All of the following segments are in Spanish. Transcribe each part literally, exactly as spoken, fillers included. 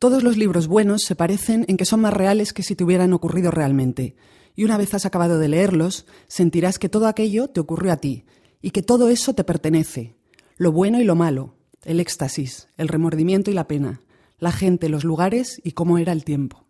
Todos los libros buenos se parecen en que son más reales que si te hubieran ocurrido realmente. Y una vez has acabado de leerlos, sentirás que todo aquello te ocurrió a ti y que todo eso te pertenece. Lo bueno y lo malo, el éxtasis, el remordimiento y la pena, la gente, los lugares y cómo era el tiempo.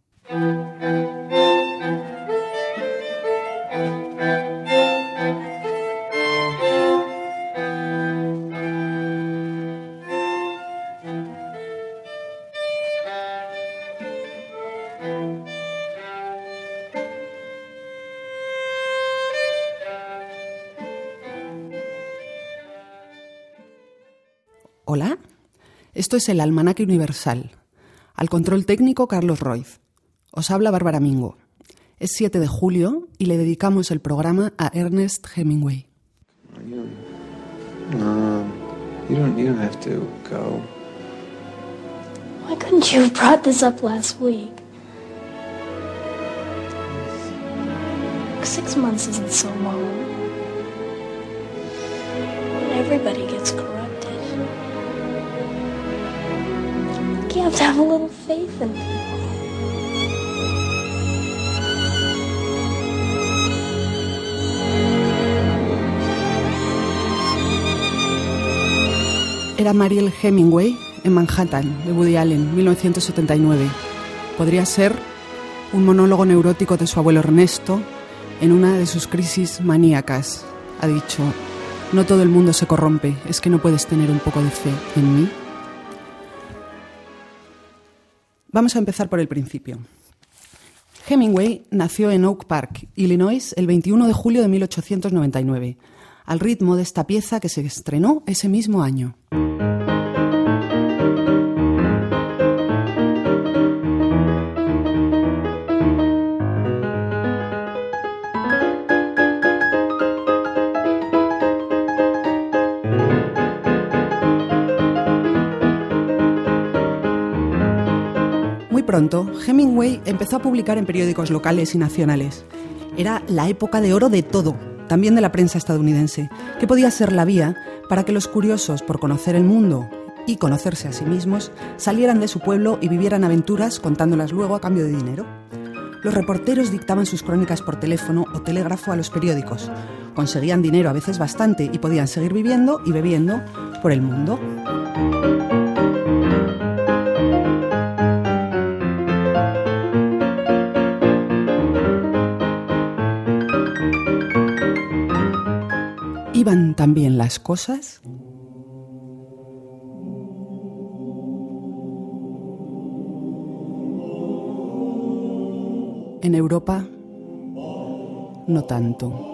Hola, esto es el Almanaque Universal. Al control técnico, Carlos Roiz. Os habla Bárbara Mingo. Es siete de julio y le dedicamos el programa a Ernest Hemingway. No, you don't, you don't have to go. Why couldn't you have brought this up last week? Six months isn't so long. Everybody gets corrupted. You have to have a little faith in people. Era Mariel Hemingway en Manhattan, de Woody Allen, mil novecientos setenta y nueve. Podría ser un monólogo neurótico de su abuelo Ernesto en una de sus crisis maníacas. Ha dicho: no todo el mundo se corrompe, es que no puedes tener un poco de fe en mí. Vamos a empezar por el principio. Hemingway nació en Oak Park, Illinois, el veintiuno de julio de mil ochocientos noventa y nueve, al ritmo de esta pieza que se estrenó ese mismo año. Pronto, Hemingway empezó a publicar en periódicos locales y nacionales. Era la época de oro de todo, también de la prensa estadounidense, que podía ser la vía para que los curiosos por conocer el mundo y conocerse a sí mismos salieran de su pueblo y vivieran aventuras contándolas luego a cambio de dinero. Los reporteros dictaban sus crónicas por teléfono o telégrafo a los periódicos. Conseguían dinero, a veces bastante, y podían seguir viviendo y bebiendo por el mundo. ¿Iban también las cosas? En Europa, no tanto.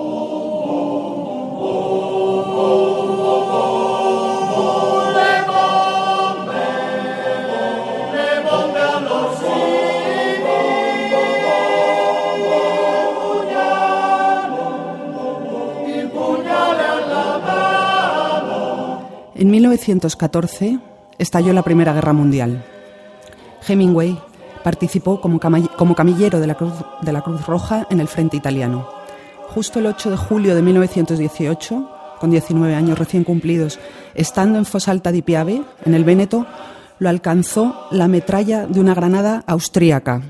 En mil novecientos catorce estalló la Primera Guerra Mundial. Hemingway participó como, cam- como camillero de la, Cruz, de la Cruz Roja en el frente italiano. Justo el ocho de julio de mil novecientos dieciocho, con diecinueve años recién cumplidos, estando en Fosalta di Piave, en el Véneto, lo alcanzó la metralla de una granada austríaca.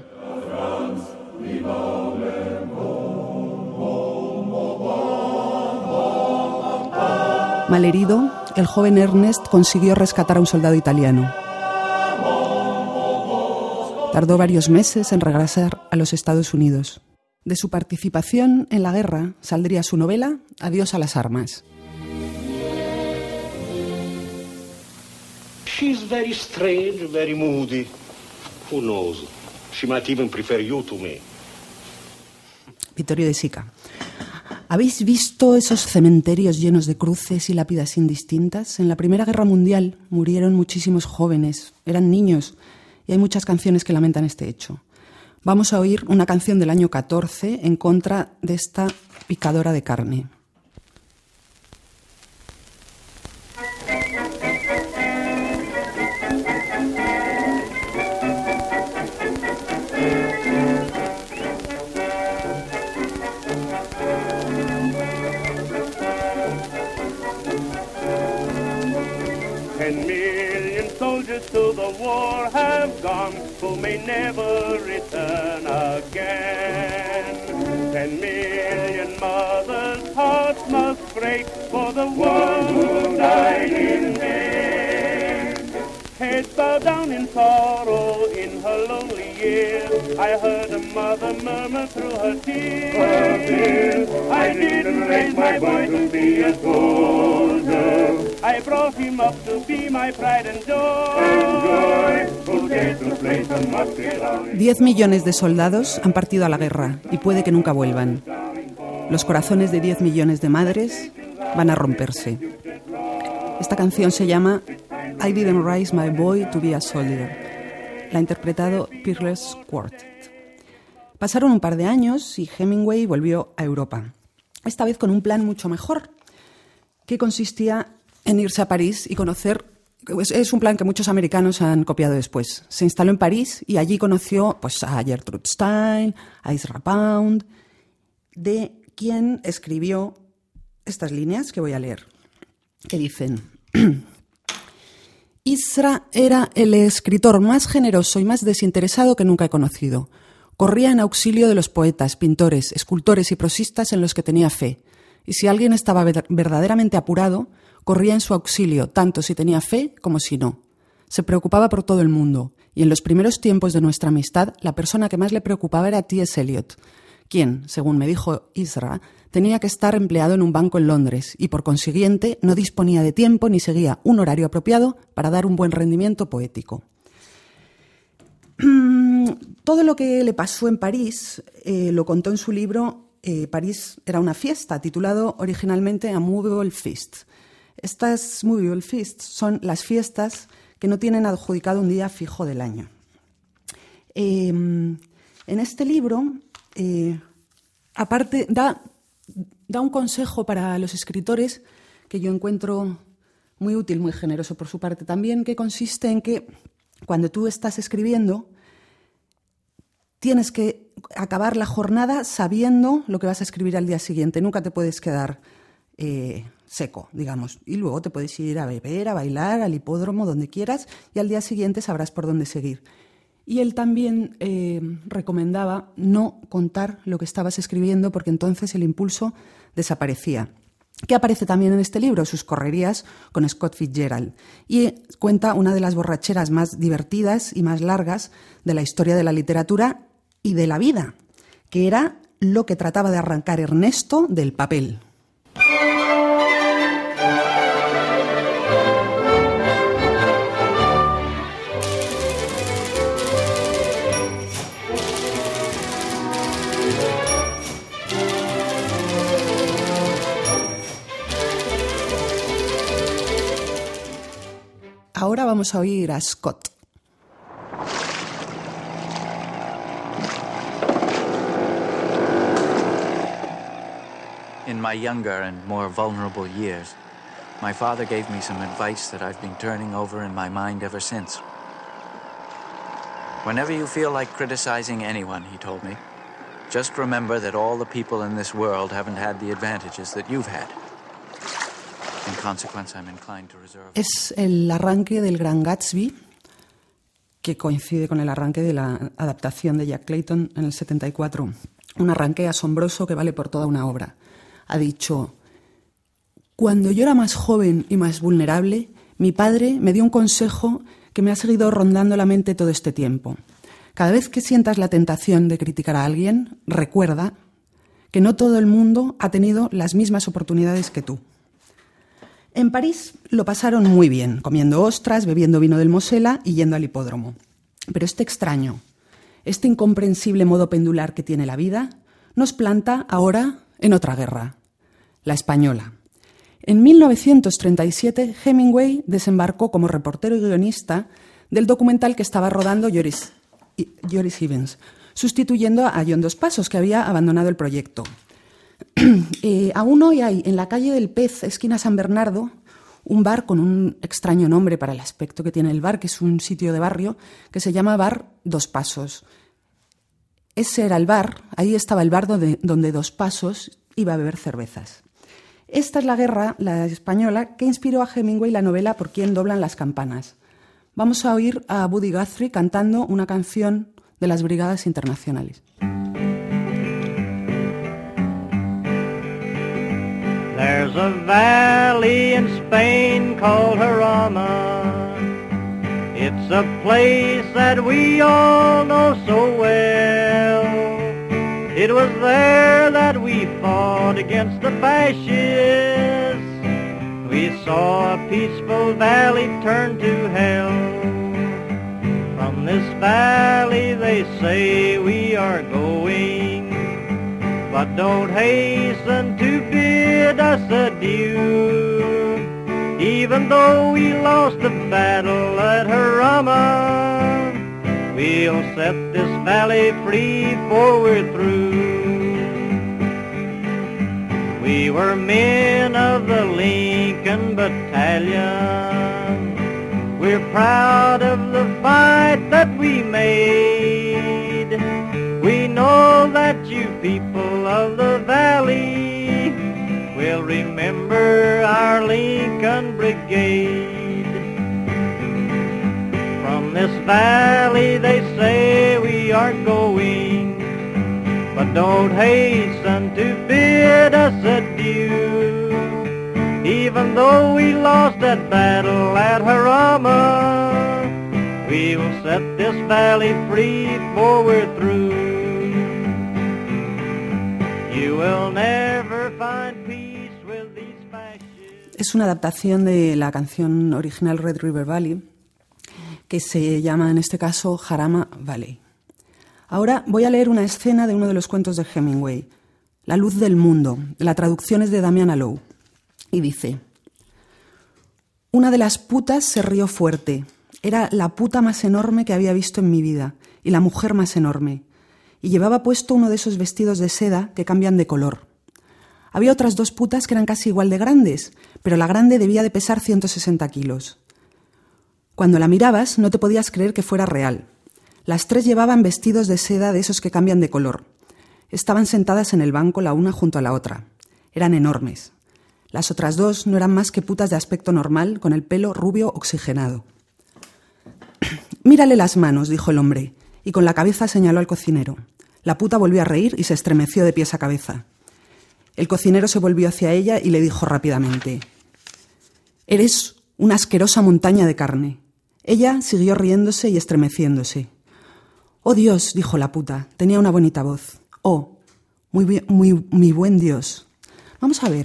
Malherido, el joven Ernest consiguió rescatar a un soldado italiano. Tardó varios meses en regresar a los Estados Unidos. De su participación en la guerra saldría su novela Adiós a las armas. She's very strange, very moody. Who knows? She might even prefer you to me. Vittorio De Sica. ¿Habéis visto esos cementerios llenos de cruces y lápidas indistintas? En la Primera Guerra Mundial murieron muchísimos jóvenes, eran niños, y hay muchas canciones que lamentan este hecho. Vamos a oír una canción del año catorce en contra de esta picadora de carne. Ten million soldiers to the war have gone. gone, who may never return again. Ten million mothers' hearts must break for the one who died in vain. Heads bowed down in sorrow in her lonely years. I heard a mother murmur through her tears, I didn't raise my boy to be a soldier. I brought him up to be my pride and joy. Who dares to place a musket on his... Diez millones de soldados han partido a la guerra y puede que nunca vuelvan. Los corazones de diez millones de madres van a romperse. Esta canción se llama I Didn't Raise My Boy to Be a Soldier. La ha interpretado Peerless Quartet. Pasaron un par de años y Hemingway volvió a Europa. Esta vez con un plan mucho mejor, que consistía en irse a París y conocer... Es un plan que muchos americanos han copiado después. Se instaló en París y allí conoció pues, a Gertrude Stein, a Ezra Pound, de quien escribió estas líneas que voy a leer, que dicen... Ezra era el escritor más generoso y más desinteresado que nunca he conocido. Corría en auxilio de los poetas, pintores, escultores y prosistas en los que tenía fe. Y si alguien estaba verdaderamente apurado, corría en su auxilio, tanto si tenía fe como si no. Se preocupaba por todo el mundo, y en los primeros tiempos de nuestra amistad, la persona que más le preocupaba era T S Eliot, quien, según me dijo Ezra, tenía que estar empleado en un banco en Londres y, por consiguiente, no disponía de tiempo ni seguía un horario apropiado para dar un buen rendimiento poético. Todo lo que le pasó en París eh, lo contó en su libro eh, París era una fiesta, titulado originalmente A Movable Feast. Estas Movable Feasts son las fiestas que no tienen adjudicado un día fijo del año. Eh, en este libro, eh, aparte, da, da un consejo para los escritores que yo encuentro muy útil, muy generoso por su parte también, que consiste en que cuando tú estás escribiendo, tienes que acabar la jornada sabiendo lo que vas a escribir al día siguiente. Nunca te puedes quedar eh, seco, digamos. Y luego te puedes ir a beber, a bailar, al hipódromo, donde quieras, y al día siguiente sabrás por dónde seguir. Y él también eh, recomendaba no contar lo que estabas escribiendo porque entonces el impulso desaparecía. Que aparece también en este libro, sus correrías con Scott Fitzgerald. Y cuenta una de las borracheras más divertidas y más largas de la historia de la literatura y de la vida, que era lo que trataba de arrancar Ernesto del papel. Ahora vamos a oír a Scott. In my younger and more vulnerable years, my father gave me some advice that I've been turning over in my mind ever since. Whenever you feel like criticizing anyone, he told me, just remember that all the people in this world haven't had the advantages that you've had. Es el arranque del Gran Gatsby, que coincide con el arranque de la adaptación de Jack Clayton en el setenta y cuatro. Un arranque asombroso que vale por toda una obra. Ha dicho: cuando yo era más joven y más vulnerable, mi padre me dio un consejo que me ha seguido rondando la mente todo este tiempo. Cada vez que sientas la tentación de criticar a alguien, recuerda que no todo el mundo ha tenido las mismas oportunidades que tú. En París lo pasaron muy bien, comiendo ostras, bebiendo vino del Mosela y yendo al hipódromo. Pero este extraño, este incomprensible modo pendular que tiene la vida, nos planta ahora en otra guerra, la española. En mil novecientos treinta y siete, Hemingway desembarcó como reportero y guionista del documental que estaba rodando Joris, Joris Ivens, sustituyendo a John Dos Passos, que había abandonado el proyecto. Eh, aún hoy hay en la calle del Pez, esquina San Bernardo, un bar con un extraño nombre para el aspecto que tiene el bar, que es un sitio de barrio que se llama Bar Dos Pasos. Ese era el bar, ahí estaba el bar donde, donde Dos Pasos iba a beber cervezas. Esta es la guerra, la española, que inspiró a Hemingway la novela Por quién doblan las campanas. vamos a oír a Buddy Guthrie cantando una canción de las Brigadas Internacionales. There's a valley in Spain called Jarama. It's a place that we all know so well. It was there that we fought against the fascists. We saw a peaceful valley turn to hell. From this valley they say we are going, but don't hasten to bid us adieu. Even though we lost the battle at Jarama, we'll set this valley free for we're through. We were men of the Lincoln Battalion. We're proud of the fight that we made. We know that you people of the valley will remember our Lincoln Brigade. From this valley they say we are going, but don't hasten to bid us adieu. Even though we lost that battle at Jarama, we will set this valley free for we're through. You will never find peace with these fascists. Es una adaptación de la canción original Red River Valley, que se llama en este caso Jarama Valley. Ahora voy a leer una escena de uno de los cuentos de Hemingway, La luz del mundo. La traducción es de Damian Alou. Y dice: una de las putas se rió fuerte. Era la puta más enorme que había visto en mi vida, y la mujer más enorme. Y llevaba puesto uno de esos vestidos de seda que cambian de color. Había otras dos putas que eran casi igual de grandes, pero la grande debía de pesar ciento sesenta kilos. Cuando la mirabas no te podías creer que fuera real. Las tres llevaban vestidos de seda de esos que cambian de color. Estaban sentadas en el banco la una junto a la otra. Eran enormes. Las otras dos no eran más que putas de aspecto normal, con el pelo rubio oxigenado. «Mírale las manos», dijo el hombre, y con la cabeza señaló al cocinero. La puta volvió a reír y se estremeció de pies a cabeza. El cocinero se volvió hacia ella y le dijo rápidamente: «Eres una asquerosa montaña de carne». Ella siguió riéndose y estremeciéndose. «Oh, Dios», dijo la puta, tenía una bonita voz. «Oh, muy, muy, muy buen Dios». Vamos a ver.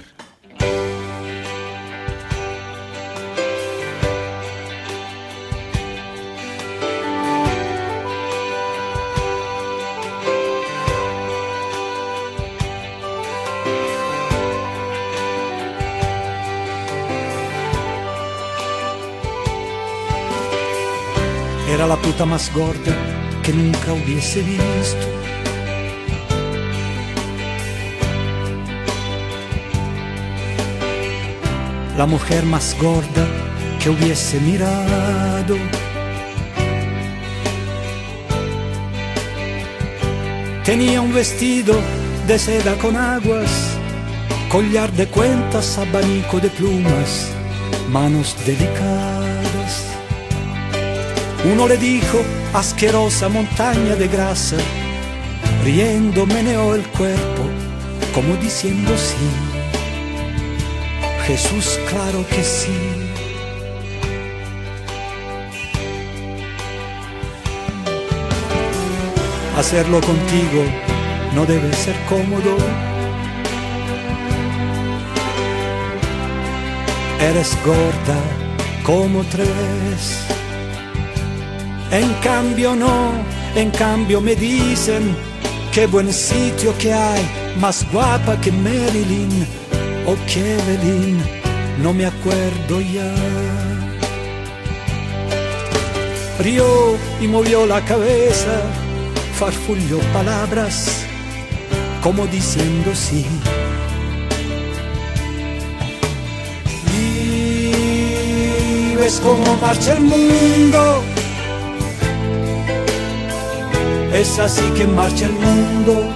Era la puta más gorda que nunca hubiese visto. La mujer más gorda que hubiese mirado. Tenía un vestido de seda con aguas, collar de cuentas, abanico de plumas, manos delicadas. Uno le dijo: asquerosa montaña de grasa. Riendo meneó el cuerpo, como diciendo sí. Jesús, claro que sí. Hacerlo contigo no debe ser cómodo. Eres gorda como tres. En cambio no, en cambio me dicen: qué buen sitio que hay, más guapa que Marilyn o que Evelyn, no me acuerdo ya. Rió y movió la cabeza, farfulló palabras, como diciendo sí. Vives como marcha el mundo. Es así que marcha el mundo.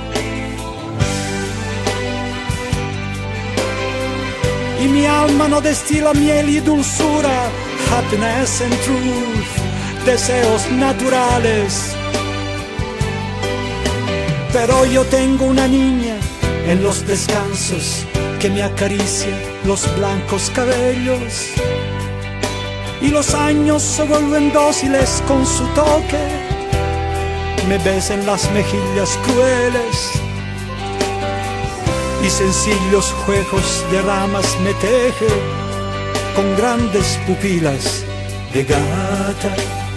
Y mi alma no destila miel y dulzura happiness and truth, deseos naturales. Pero yo tengo una niña en los descansos que me acaricia los blancos cabellos, y los años se vuelven dóciles con su toque, me besa en las mejillas crueles, y sencillos juegos de ramas me teje con grandes pupilas de gata.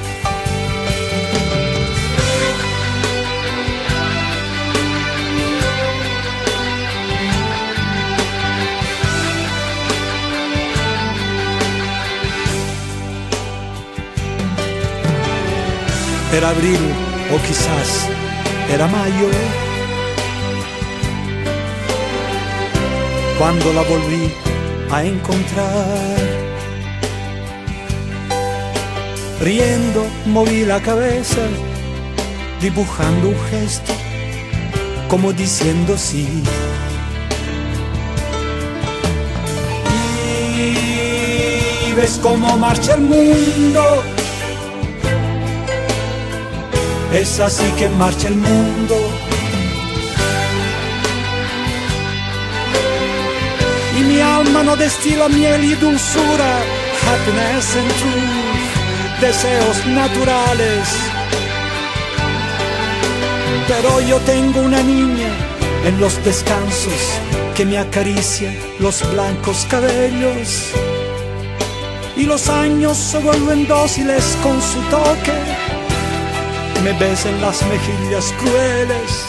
Era abril o quizás era mayo cuando la volví a encontrar. Riendo moví la cabeza, dibujando un gesto como diciendo sí. Y ves cómo marcha el mundo, es así que marcha el mundo. Y mi alma no destila miel y dulzura, happiness and truth, deseos naturales. Pero yo tengo una niña en los descansos que me acaricia los blancos cabellos, y los años se vuelven dóciles con su toque, me besa en las mejillas crueles.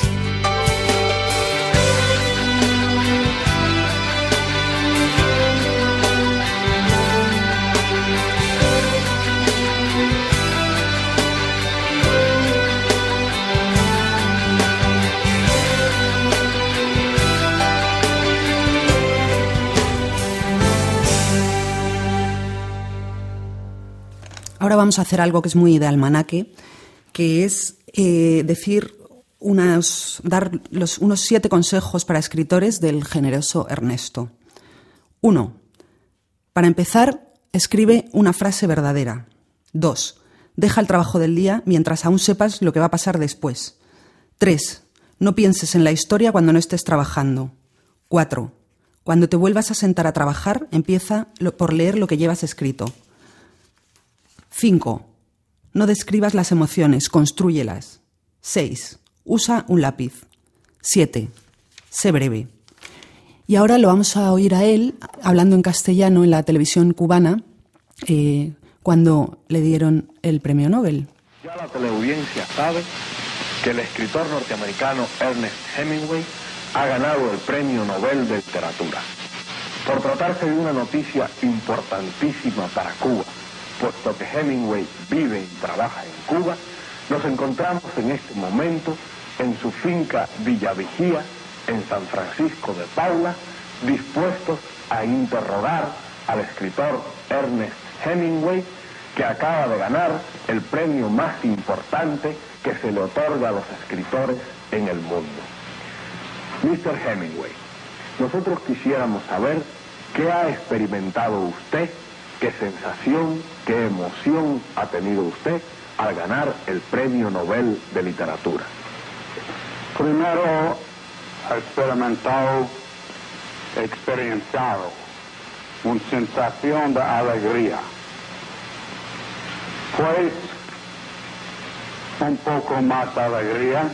Ahora vamos a hacer algo que es muy de almanaque, que es eh, decir unas, dar los, unos siete consejos para escritores del generoso Ernesto. Uno. Para empezar, escribe una frase verdadera. Dos. Deja el trabajo del día mientras aún sepas lo que va a pasar después. Tres. No pienses en la historia cuando no estés trabajando. Cuatro. Cuando te vuelvas a sentar a trabajar, empieza por leer lo que llevas escrito. Cinco. No describas las emociones, constrúyelas. Seis. Usa un lápiz. Siete. Sé breve. Y ahora lo vamos a oír a él hablando en castellano en la televisión cubana eh, cuando le dieron el premio Nobel. Ya la teleaudiencia sabe que el escritor norteamericano Ernest Hemingway ha ganado el premio Nobel de Literatura. Por tratarse de una noticia importantísima para Cuba, puesto que Hemingway vive y trabaja en Cuba, nos encontramos en este momento en su finca Villa Vigía, en San Francisco de Paula, dispuestos a interrogar al escritor Ernest Hemingway, que acaba de ganar el premio más importante que se le otorga a los escritores en el mundo. mister Hemingway, nosotros quisiéramos saber qué ha experimentado usted, qué sensación, qué emoción ha tenido usted al ganar el premio Nobel de Literatura. Primero, experimentado, experienciado una sensación de alegría. Pues, un poco más alegría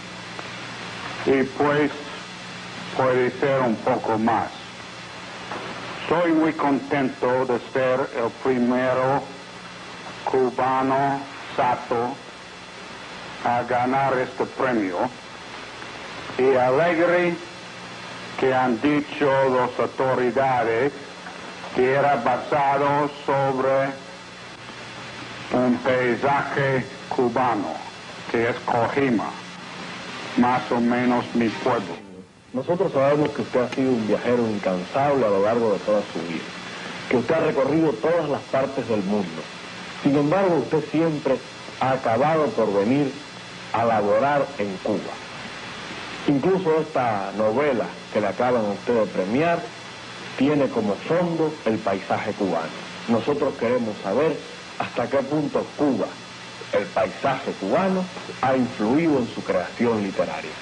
y pues puede ser un poco más. Soy muy contento de ser el primero cubano sato a ganar este premio y alegre que han dicho las autoridades que era basado sobre un paisaje cubano, que es Cojima, más o menos mi pueblo. Nosotros sabemos que usted ha sido un viajero incansable a lo largo de toda su vida, que usted ha recorrido todas las partes del mundo. Sin embargo, usted siempre ha acabado por venir a laborar en Cuba. Incluso esta novela que le acaban a usted de premiar tiene como fondo el paisaje cubano. nosotros queremos saber hasta qué punto Cuba, el paisaje cubano, ha influido en su creación literaria.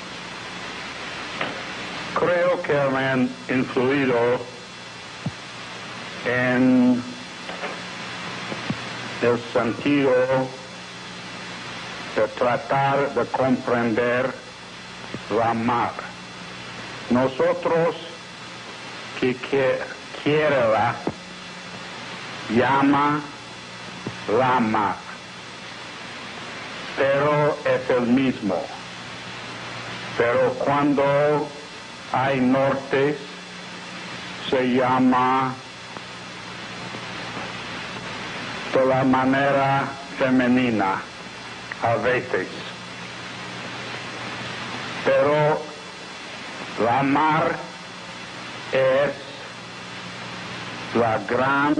Creo que me han influido en el sentido de tratar de comprender la mar. Nosotros que quiere la llama la mar, pero es el mismo. Pero cuando hay norte se llama de la manera femenina a veces, pero la mar es la gran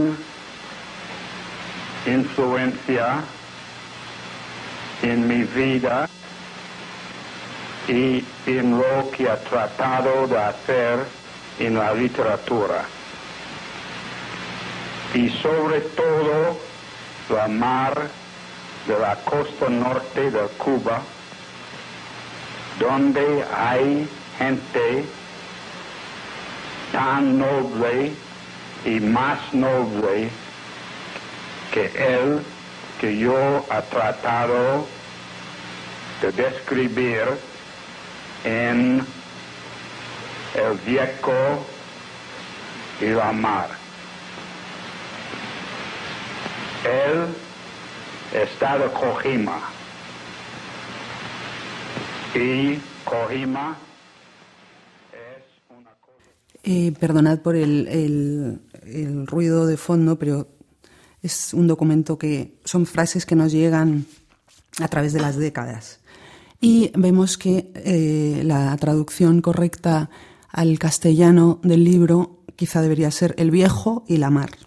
influencia en mi vida y en lo que ha tratado de hacer en la literatura. Y sobre todo la mar de la costa norte de Cuba, donde hay gente tan noble y más noble que él, que yo he tratado de describir en El Viejo y la mar. Él está de Cojima y Cojima es una cosa... Eh, perdonad por el, el, el ruido de fondo, pero es un documento que son frases que nos llegan a través de las décadas. Y vemos que eh, la traducción correcta al castellano del libro quizá debería ser El Viejo y la mar.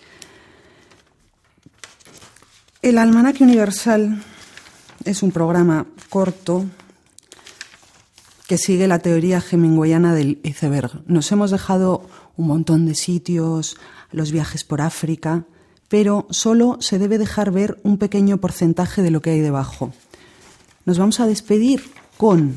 El Almanaque Universal es un programa corto que sigue la teoría hemingwayana del iceberg. Nos hemos dejado un montón de sitios, los viajes por África, pero solo se debe dejar ver un pequeño porcentaje de lo que hay debajo. Nos vamos a despedir con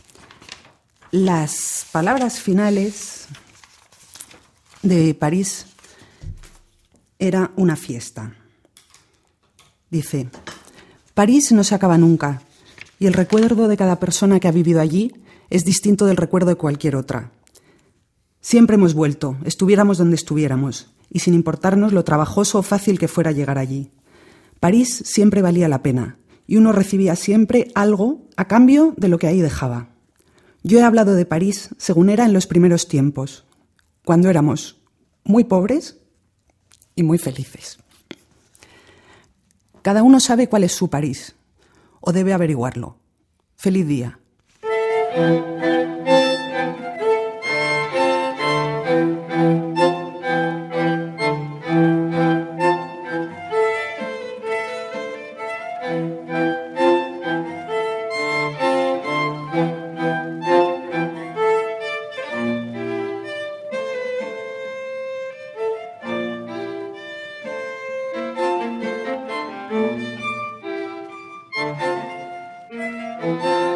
las palabras finales de París era una fiesta. Dice: París no se acaba nunca, y el recuerdo de cada persona que ha vivido allí es distinto del recuerdo de cualquier otra. Siempre hemos vuelto, estuviéramos donde estuviéramos, y sin importarnos lo trabajoso o fácil que fuera llegar allí. París siempre valía la pena, y uno recibía siempre algo a cambio de lo que ahí dejaba. Yo he hablado de París según era en los primeros tiempos, cuando éramos muy pobres y muy felices. Cada uno sabe cuál es su París, o debe averiguarlo. Feliz día. Thank you.